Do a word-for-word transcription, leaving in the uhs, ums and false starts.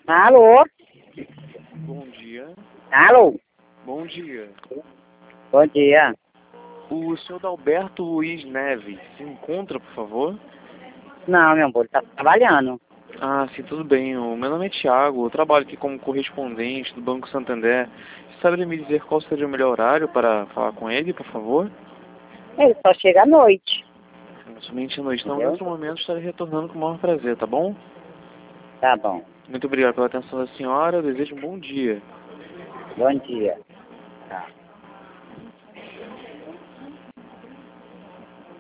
Alô? Bom dia. Alô? Bom dia. Bom dia. O senhor Dalberto Luiz Neves se encontra, por favor? Não, meu amor, ele tá trabalhando. Ah, sim, tudo bem. O meu nome é Thiago, eu trabalho aqui como correspondente do Banco Santander. Você sabe me dizer qual seria o melhor horário para falar com ele, por favor? Ele só chega à noite, Somente à noite. Então, em entendeu? outro momento, estarei retornando com o maior prazer, tá bom? Tá bom. Muito obrigado pela atenção da senhora. Eu desejo um bom dia. Bom dia. Tá.